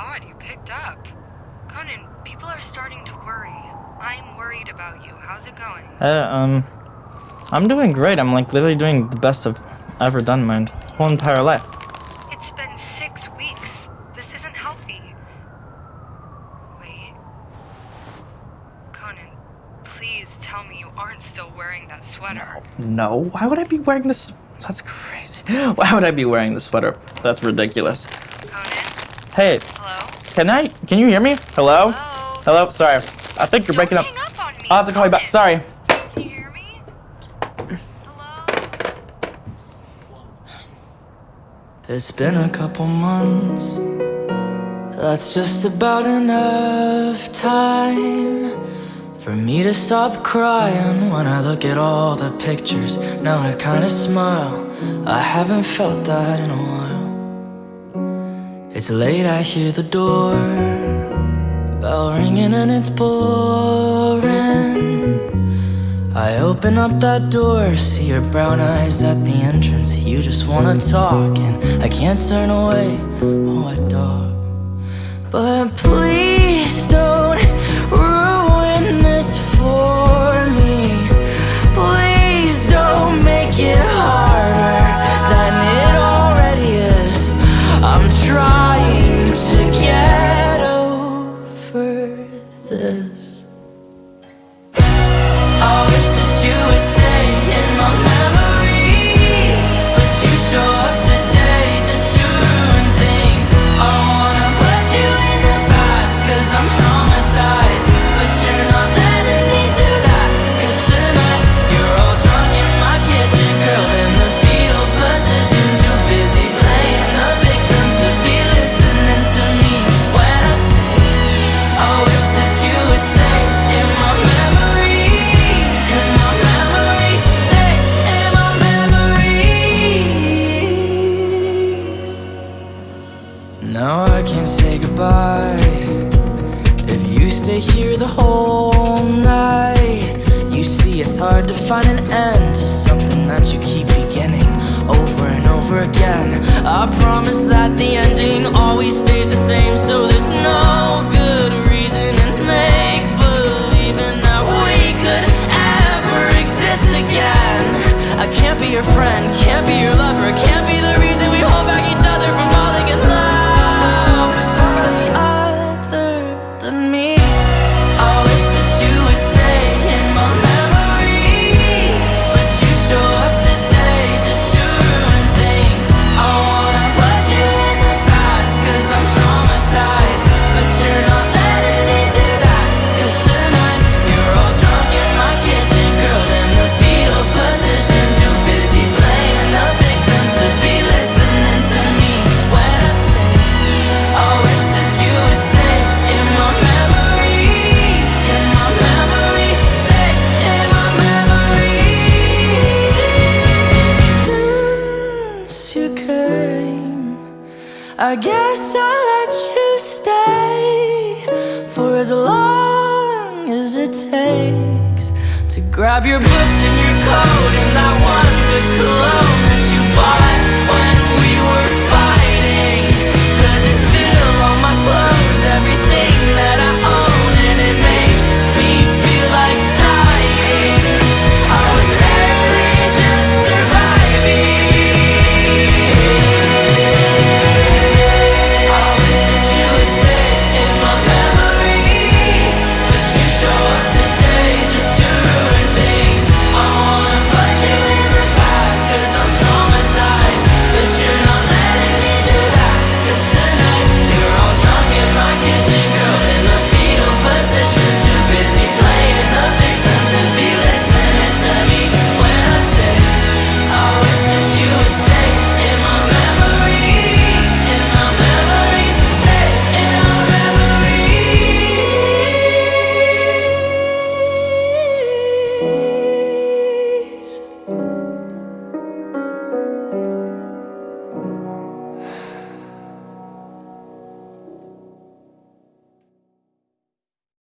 God, you picked up. Conan, people are starting to worry. I'm worried about you. How's it going? I'm doing great. I'm like literally doing the best I've ever done my whole entire life. It's been 6 weeks. This isn't healthy. Wait. Conan, please tell me you aren't still wearing that sweater. No, why would I be wearing this? That's crazy. Why would I be wearing this sweater? That's ridiculous. Conan? Hey, Hello? Can you hear me? Hello? Hello? Hello? Sorry. I think you're breaking up. Don't hang up on me. I'll have to call you back. Sorry. Can you hear me? Hello? It's been a couple months. That's just about enough time for me to stop crying when I look at all the pictures. Now I kinda smile. I haven't felt that in a while. It's late, I hear the door bell ringing and it's boring. I open up that door, see your brown eyes at the entrance. You just wanna talk and I can't turn away. Oh, what dog? But please don't ruin this for me. Please don't make it harder than it already is. I'm trying to get over this. I wish that you would stay in my memories, but you show up today just to ruin things. I wanna put you in the past, cause I'm traumatized, but you're not letting me do that. Cause tonight, you're all drunk in my kitchen, curled in the fetal position, too busy playing the victim to be listening to me when I say, I wish that you would stay in my memories, in my memories, stay in my memories. Now I can't say goodbye if you stay here the whole night. You see, it's hard to find an end to something that you keep beginning over and over again. I promise that the ending always stays the same, so there's no good reason in make believing that we could ever exist again. I can't be your friend, can't be your lover, can't be the reason we hold back each other from falling in love with somebody other than me. I wish that you would stay in my memories, but you show up today just to ruin things. I wanna put you in the past, cause I'm traumatized, but you're not letting me do that. Cause tonight, you're all drunk in my kitchen, curled in the fetal position, too busy playing the victim to be listening to me when I say, I wish that you would stay in my memories, in my memories, stay in my memories. Since you came, I guess I'll let you stay for as long as it takes to grab your books and your coat and that one good cologne that you bought